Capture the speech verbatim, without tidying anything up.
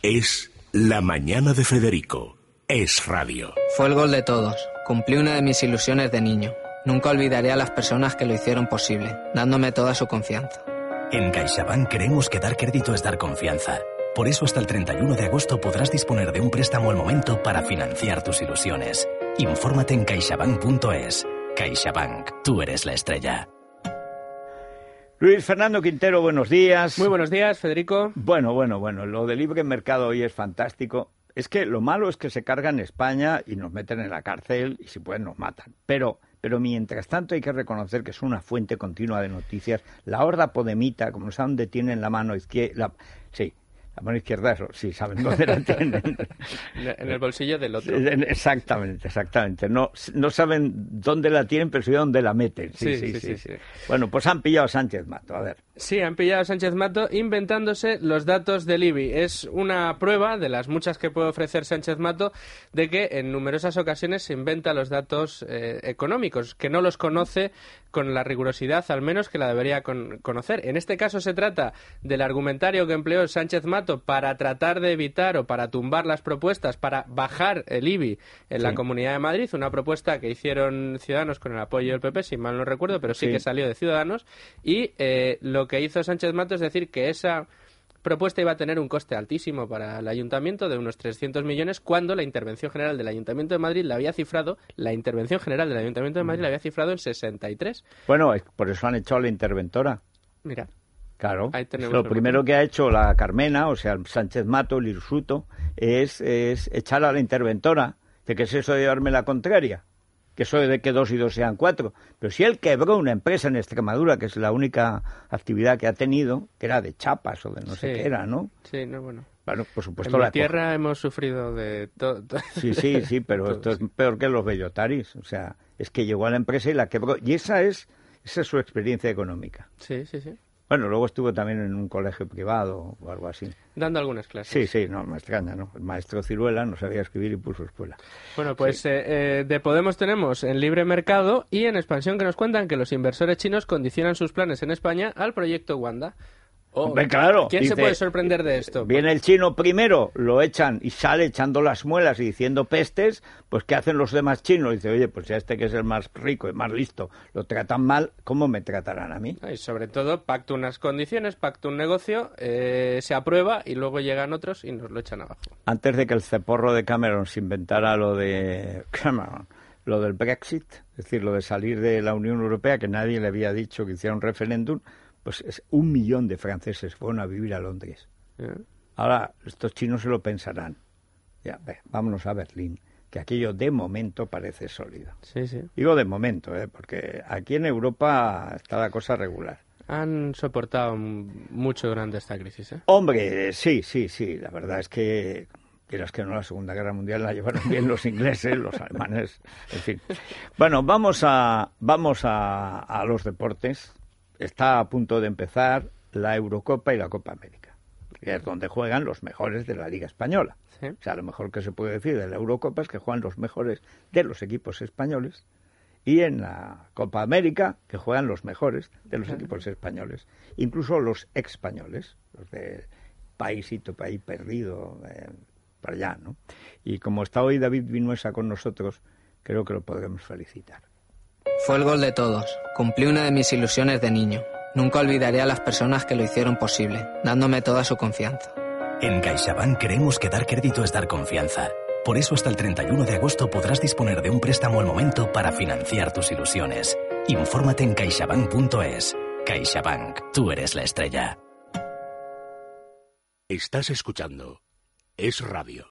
Es La Mañana de Federico. Es radio. Fue el gol de todos. Cumplí una de mis ilusiones de niño. Nunca olvidaré a las personas que lo hicieron posible, dándome toda su confianza. En CaixaBank creemos que dar crédito es dar confianza. Por eso hasta el treinta y uno de agosto podrás disponer de un préstamo al momento para financiar tus ilusiones. Infórmate en caixabank punto es. CaixaBank, tú eres la estrella. Luis Fernando Quintero, buenos días. Muy buenos días, Federico. Bueno, bueno, bueno, lo del libre mercado hoy es fantástico. Es que lo malo es que se cargan España y nos meten en la cárcel y si pueden nos matan. Pero, pero mientras tanto hay que reconocer que es una fuente continua de noticias. La horda podemita, como saben dónde tienen la mano izquierda, sí, la mano izquierda, eso, sí, saben dónde la tienen. En el bolsillo del otro. Exactamente, exactamente. No, no saben dónde la tienen, pero sí dónde la meten. Sí, sí, sí. sí, sí, sí. sí. Bueno, pues han pillado a Sánchez Mato, a ver. Sí, han pillado a Sánchez Mato inventándose los datos del I B I. Es una prueba de las muchas que puede ofrecer Sánchez Mato de que en numerosas ocasiones se inventa los datos eh, económicos, que no los conoce con la rigurosidad al menos que la debería con- conocer. En este caso se trata del argumentario que empleó Sánchez Mato para tratar de evitar o para tumbar las propuestas, para bajar el I B I en sí. la Comunidad de Madrid, una propuesta que hicieron Ciudadanos con el apoyo del P P, si mal no recuerdo, pero sí, sí. que salió de Ciudadanos, y eh, lo Lo que hizo Sánchez Mato es decir que esa propuesta iba a tener un coste altísimo para el Ayuntamiento de unos trescientos millones, cuando la Intervención General del Ayuntamiento de Madrid la había cifrado, la Intervención General del Ayuntamiento de Madrid la había cifrado en sesenta y tres. Bueno, por eso han echado a la interventora. Mira. Claro, lo primero momento. que ha hecho la Carmena, o sea, Sánchez Mato, el hirsuto, es, es echar a la interventora. ¿De qué es eso de llevarme la contraria? Que eso de que dos y dos sean cuatro. Pero si él quebró una empresa en Extremadura, que es la única actividad que ha tenido, que era de chapas o de no sí. sé qué era, ¿no? Sí, no, bueno. Bueno, por supuesto. En la mi tierra co- hemos sufrido de todo. Sí, sí, sí, pero esto es peor que los bellotaris. O sea, es que llegó a la empresa y la quebró. Y esa es, esa es su experiencia económica. Sí, sí, sí. Bueno, luego estuvo también en un colegio privado o algo así. Dando algunas clases. Sí, sí, no, me extraña, ¿no? El maestro Ciruela no sabía escribir y puso escuela. Bueno, pues sí. eh, eh, de Podemos tenemos en Libre Mercado y en Expansión, que nos cuentan que los inversores chinos condicionan sus planes en España al proyecto Wanda. Oh, Hombre, claro. ¿Quién dice, se puede sorprender de esto? Viene el chino primero, lo echan y sale echando las muelas y diciendo pestes, pues ¿qué hacen los demás chinos? Dice, oye, pues ya este que es el más rico, el más listo, lo tratan mal, ¿cómo me tratarán a mí? Y sobre todo, pacto unas condiciones, pacto un negocio, eh, se aprueba y luego llegan otros y nos lo echan abajo. Antes de que el ceporro de Cameron se inventara lo de Cameron, lo del Brexit, es decir, lo de salir de la Unión Europea, que nadie le había dicho que hiciera un referéndum, pues es un millón de franceses fueron a vivir a Londres. ¿Eh? Ahora, estos chinos se lo pensarán. Ya, ve, vámonos a Berlín, que aquello de momento parece sólido. Sí, sí. Digo de momento, ¿eh? Porque aquí en Europa está la cosa regular. Han soportado mucho durante esta crisis, ¿eh? Hombre, sí, sí, sí. La verdad es que, quieras que no, la Segunda Guerra Mundial la llevaron bien los ingleses, los alemanes, en fin. Bueno, vamos a, vamos a, a los deportes. Está a punto de empezar la Eurocopa y la Copa América, que es donde juegan los mejores de la Liga Española. ¿Sí? O sea, lo mejor que se puede decir de la Eurocopa es que juegan los mejores de los equipos españoles, y en la Copa América que juegan los mejores de los ¿Sí? equipos españoles, incluso los españoles, los de paísito, país perdido, eh, para allá, ¿no? Y como está hoy David Vinuesa con nosotros, creo que lo podremos felicitar. Fue el gol de todos. Cumplí una de mis ilusiones de niño. Nunca olvidaré a las personas que lo hicieron posible, dándome toda su confianza. En CaixaBank creemos que dar crédito es dar confianza. Por eso hasta el treinta y uno de agosto podrás disponer de un préstamo al momento para financiar tus ilusiones. Infórmate en caixabank punto es. CaixaBank, tú eres la estrella. Estás escuchando Es Radio.